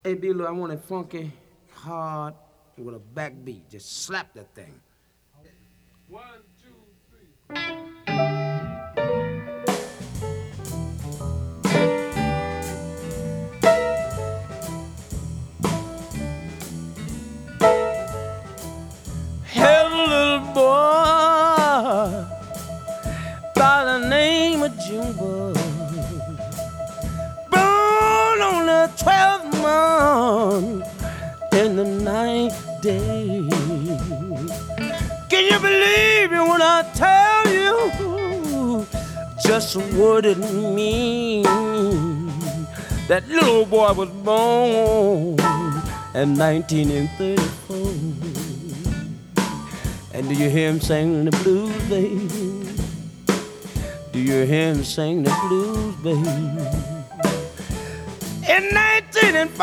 Hey, B-Lou, I want it funky, hard, with a backbeat. Just slap that thing. One, two, three. Had a little boy by the name of June, born on the 12th month in the ninth day. Can you believe it when I tell you just what it means? That little boy was born in 1934. And do you hear him sing the blues, baby? Do you hear him sing the blues, baby? In 1904,